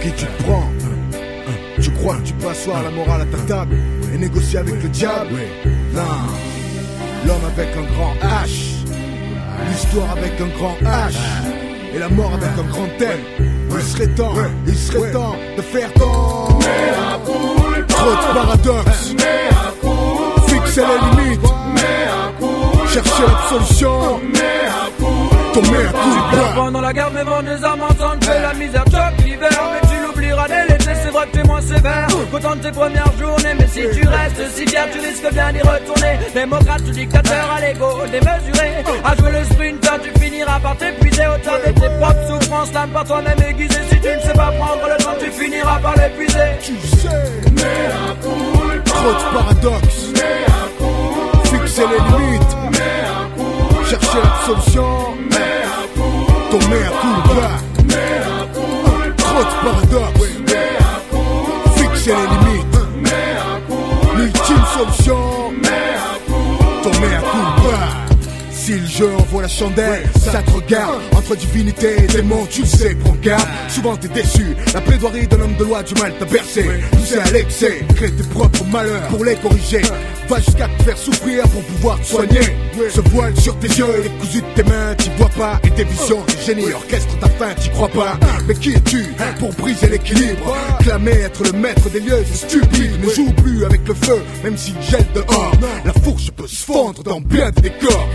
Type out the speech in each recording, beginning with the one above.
qui tu te prends? Tu crois que tu peux asseoir la morale à ta table et négocier avec le diable? Non. L'homme avec un grand H, l'histoire avec un grand H, et la mort avec un grand M. Il serait temps de faire tant. Trop de paradoxes, fixer les limites, chercher l'absolution. Ton mea culpa. Pendant la guerre, mes vents des armes ensemble, fais la misère, choque l'hiver. Mais tu l'oublieras dès l'été, c'est vrai que t'es moins sévère. Content de tes premières journées, mais si tu restes si fier, tu risques bien d'y retourner. Démocrate ou dictateur à l'ego démesuré. À jouer le sprinter, tu finiras par t'épuiser. Autant de tes propres souffrances, l'âme par toi-même aiguisée. Si tu ne sais pas prendre le temps, tu finiras par l'épuiser. Tu sais, trop de paradoxes, fixer les limites, chercher l'absolution. Ton mea culpa. Trop de paradoxes, fixer les limites, l'ultime solution. Ton mea culpa. Si le jeu envoie la chandelle, ça te regarde. Entre divinité et démon, tu le sais, prends garde. Souvent t'es déçu, la plaidoirie d'un homme de loi du mal t'a bercé. Poussé à l'excès, crée tes propres malheurs pour les corriger. Va jusqu'à te faire souffrir pour pouvoir te soigner. Ce voile sur tes yeux et les cousus de tes mains, t'y vois pas. Et tes visions, tes génies orchestrent ta fin, t'y crois pas. Mais qui es-tu pour briser l'équilibre? Clamer être le maître des lieux, c'est stupide. Ne joue plus avec le feu, même s'il gèle dehors. La fourche peut se fondre dans bien des décors.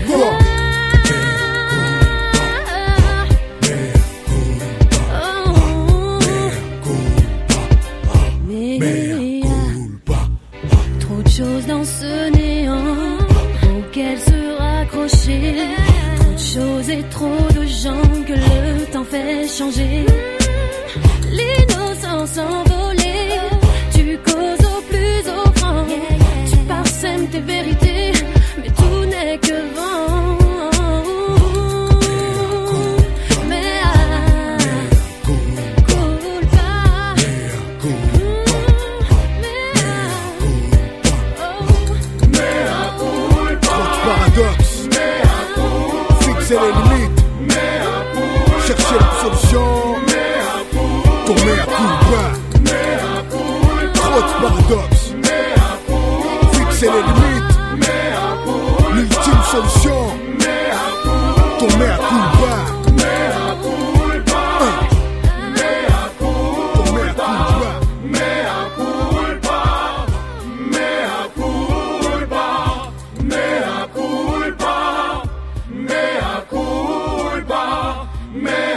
Trop de choses dans ce néant auquel se raccrocher. Trop de choses et trop de gens que le temps fait changer. L'innocence envolée, tu causes au plus offrant. Tu parsèmes tes vérités, mais tout n'est que vent. Fixer les limites, chercher l'absolution. Ton mea culpa. Trop de paradoxes, fixer les limites, l'ultime solution. Ton mea culpa. Mea culpa, mea